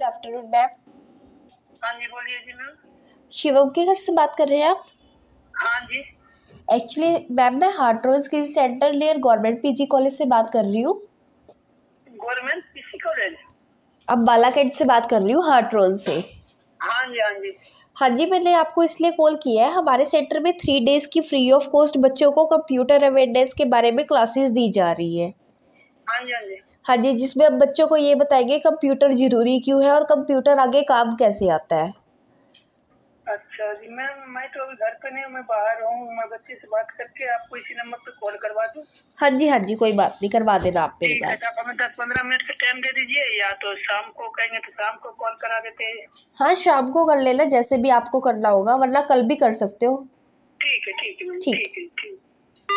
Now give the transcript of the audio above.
Good afternoon ma'am. हाँ जी, बोलिए जी ma'am. Shivam के घर से बात कर रहे हैं आप? हाँ जी। एक्चुअली मैम मैं हार्ट्रोज किसी centre near government PG college से बात कर रही हूँ। Government PC college. अब बालाकेट से बात कर रही हूँ हार्ट्रोज से। हाँ जी, हाँ जी। हाँ जी, मैंने आपको इसलिए कॉल किया है, हमारे सेंटर में 3 days की फ्री ऑफ कॉस्ट बच्चों को कंप्यूटर अवेयरनेस के बारे में क्लासेस दी जा रही है। हाँ जी, हाँ जी। हाँ जी, जिसमें अब बच्चों को ये बताएंगे कंप्यूटर ज़रूरी क्यों है और कंप्यूटर आगे काम कैसे आता है। अच्छा जी मैम, मैं तो अभी घर पे नहीं हूँ, मैं बाहर हूँ। मैं बच्चे से बात करके आपको इसी नंबर पे कॉल करवा दूँ? हाँ जी, कोई बात नहीं, करवा देना आप मेरी ठीक है, बात। तो आप हमें 10-15 मिनट का टाइम दे दीजिए, या तो शाम को कहेंगे तो शाम को कॉल करा देते हैं। हाँ, शाम को कर लेना, जैसे भी आपको करना होगा, वरना कल भी कर सकते हो। ठीक है मैम, ठीक। ठीक है, ठीक।